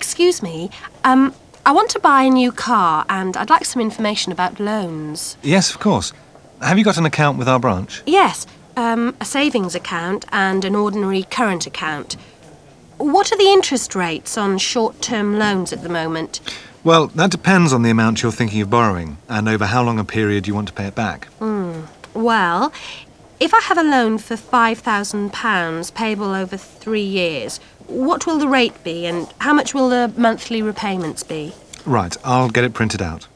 excuse me. I want to buy a new car and I'd like some information about loans. Yes, of course. Have you got an account with our branch? Yes, a savings account and an ordinary current account. What are the interest rates on short-term loans at the moment? Well, that depends on the amount you're thinking of borrowing and over how long a period you want to pay it back. Well, if I have a loan for £5,000 payable over 3 years, what will the rate be and how much will the monthly repayments be? Right, I'll get it printed out.